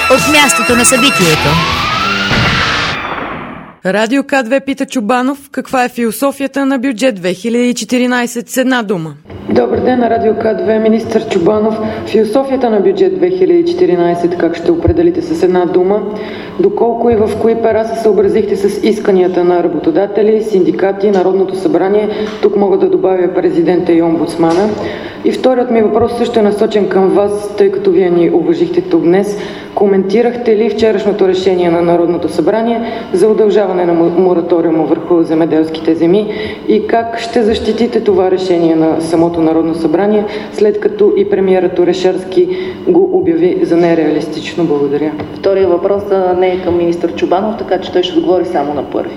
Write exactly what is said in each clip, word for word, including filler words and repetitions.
от мястото на събитието. Радио К две пита Чобанов каква е философията на бюджет две хиляди и четиринадесет с една дума. Добър ден на Радио К две, министър Чобанов. Философията на бюджет две хиляди и четиринадесет как ще определите с една дума? Доколко и в кои пера се съобразихте с исканията на работодатели, синдикати, Народното събрание? Тук мога да добавя президента и омбудсмана. И вторият ми въпрос също е насочен към вас, тъй като вие ни уважихте тук днес. Коментирахте ли вчерашното решение на Народното събрание за удължаване на мораториума върху земеделските земи и как ще защитите това решение на самото Народно събрание, след като и премиерът Орешарски го обяви за нереалистично? Благодаря. Втория въпрос не е към министър Чобанов, така че той ще отговори само на първи.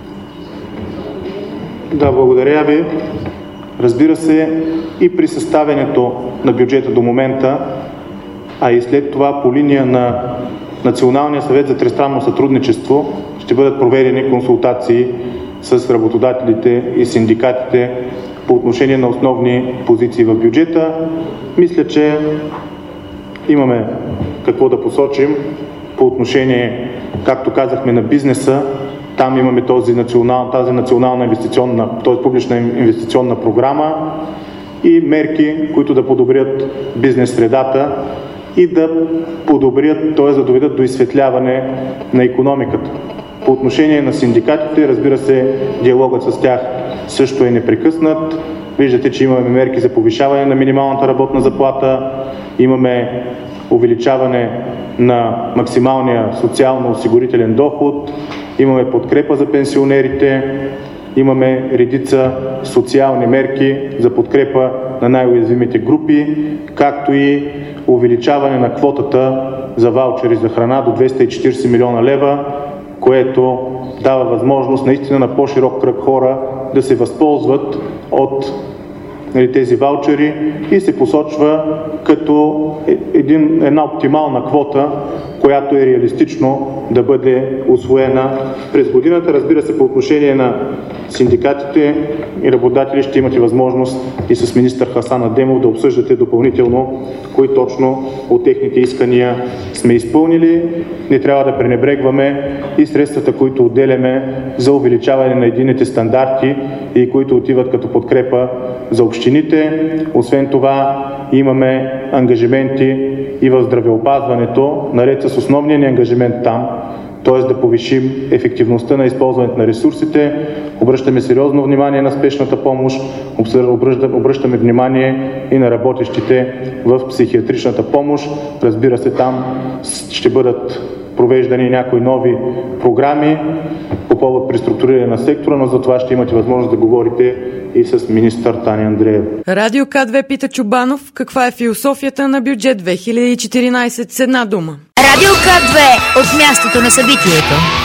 Да, благодаря ви. Разбира се, и при съставянето на бюджета до момента, а и след това по линия на Националния съвет за тристранно сътрудничество ще бъдат проведени консултации с работодателите и синдикатите по отношение на основни позиции в бюджета. Мисля, че имаме какво да посочим по отношение, както казахме, на бизнеса. Там имаме този национал, тази национална инвестиционна, т.е. публична инвестиционна програма и мерки, които да подобрят бизнес средата и да подобрят, т.е. да доведат до изсветляване на икономиката. По отношение на синдикатите, разбира се, диалогът с тях също е непрекъснат. Виждате, че имаме мерки за повишаване на минималната работна заплата, имаме увеличаване на максималния социално-осигурителен доход, имаме подкрепа за пенсионерите, имаме редица социални мерки за подкрепа на най-уязвимите групи, както и увеличаване на квотата за ваучери за храна до двеста и четиридесет милиона лева, което дава възможност наистина на по-широк кръг хора да се възползват от тези ваучери и се посочва като един, една оптимална квота, която е реалистично да бъде усвоена през годината. Разбира се, по отношение на синдикатите и работодатели ще имате възможност и с министър Хасан Адемов да обсъждате допълнително кои точно от техните искания сме изпълнили. Не трябва да пренебрегваме и средствата, които отделяме за увеличаване на единните стандарти и които отиват като подкрепа за общините. Освен това имаме ангажименти и в здравеопазването, наред с основния ни ангажимент там, т.е. да повишим ефективността на използването на ресурсите. Обръщаме сериозно внимание на спешната помощ, обръщаме внимание и на работещите в психиатричната помощ. Разбира се, там ще бъдат провеждани някои нови програми по повод преструктуриране на сектора, но за това ще имате възможност да говорите и с министър Таня Андреева. Радио К две пита Чобанов каква е философията на бюджет две хиляди и четиринадесет с една дума. Радио К две от мястото на събитието.